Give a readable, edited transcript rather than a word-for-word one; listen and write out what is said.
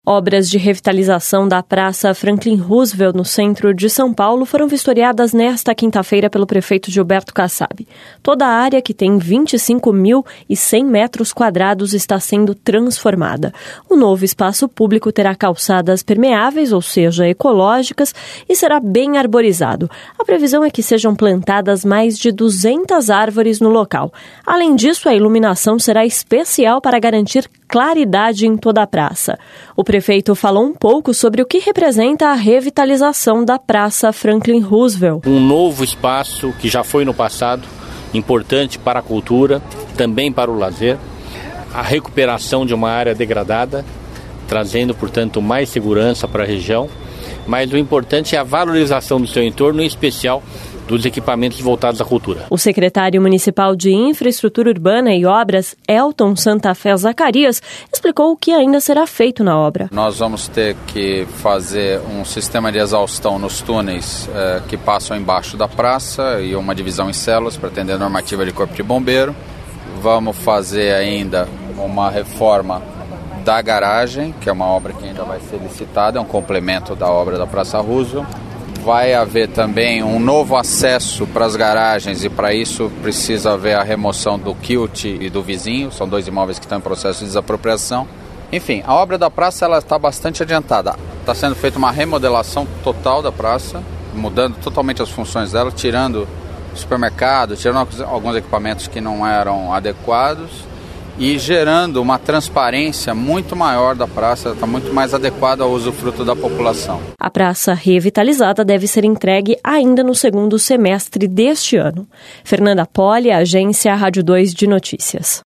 Obras de revitalização da Praça Franklin Roosevelt, no centro de São Paulo, foram vistoriadas nesta quinta-feira pelo prefeito Gilberto Kassab. Toda a área, que tem 25.100 metros quadrados, está sendo transformada. O novo espaço público terá calçadas permeáveis, ou seja, ecológicas, e será bem arborizado. A previsão é que sejam plantadas mais de 200 árvores no local. Além disso, a iluminação será especial para garantir claridade em toda a praça. O prefeito falou um pouco sobre o que representa a revitalização da Praça Franklin Roosevelt. Um novo espaço que já foi no passado, importante para a cultura, também para o lazer, a recuperação de uma área degradada, trazendo, portanto, mais segurança para a região, mas o importante é a valorização do seu entorno, em especial dos equipamentos voltados à cultura. O secretário municipal de Infraestrutura Urbana e Obras, Elton Santa Fé Zacarias, explicou o que ainda será feito na obra. Nós vamos ter que fazer um sistema de exaustão nos túneis que passam embaixo da praça e uma divisão em células para atender a normativa de corpo de bombeiro. Vamos fazer ainda uma reforma da garagem, que é uma obra que ainda vai ser licitada, é um complemento da obra da Praça Roosevelt. Vai haver também um novo acesso para as garagens e para isso precisa haver a remoção do quilt e do vizinho, são dois imóveis que estão em processo de desapropriação. Enfim, a obra da praça ela está bastante adiantada. Está sendo feita uma remodelação total da praça, mudando totalmente as funções dela, tirando o supermercado, tirando alguns equipamentos que não eram adequados e gerando uma transparência muito maior da praça, está muito mais adequada ao usufruto da população. A praça revitalizada deve ser entregue ainda no segundo semestre deste ano. Fernanda Poli, Agência Rádio 2 de Notícias.